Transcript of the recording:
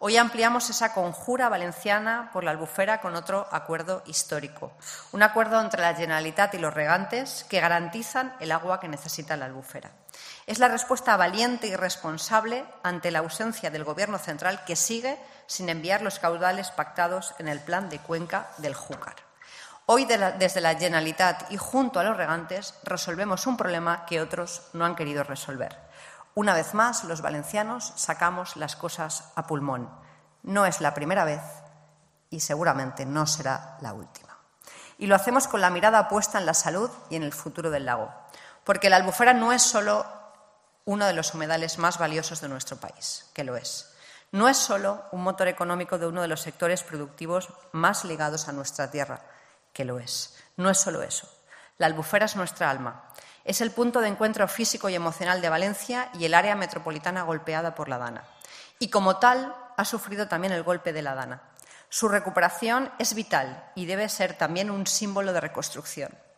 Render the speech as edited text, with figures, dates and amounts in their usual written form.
Hoy ampliamos esa conjura valenciana por la Albufera con otro acuerdo histórico, un acuerdo entre la Generalitat y los regantes que garantizan el agua que necesita la Albufera. Es la respuesta valiente y responsable ante la ausencia del Gobierno central, que sigue sin enviar los caudales pactados en el plan de cuenca del Júcar. Hoy, desde la Generalitat y junto a los regantes, resolvemos un problema que otros no han querido resolver. Una vez más, los valencianos sacamos las cosas a pulmón. No es la primera vez y seguramente no será la última. Y lo hacemos con la mirada puesta en la salud y en el futuro del lago, porque la Albufera no es solo uno de los humedales más valiosos de nuestro país, que lo es. No es solo un motor económico de uno de los sectores productivos más ligados a nuestra tierra, que lo es. No es solo eso. La Albufera es nuestra alma. Es el punto de encuentro físico y emocional de Valencia y el área metropolitana golpeada por la Dana. Y como tal, ha sufrido también el golpe de la Dana. Su recuperación es vital y debe ser también un símbolo de reconstrucción.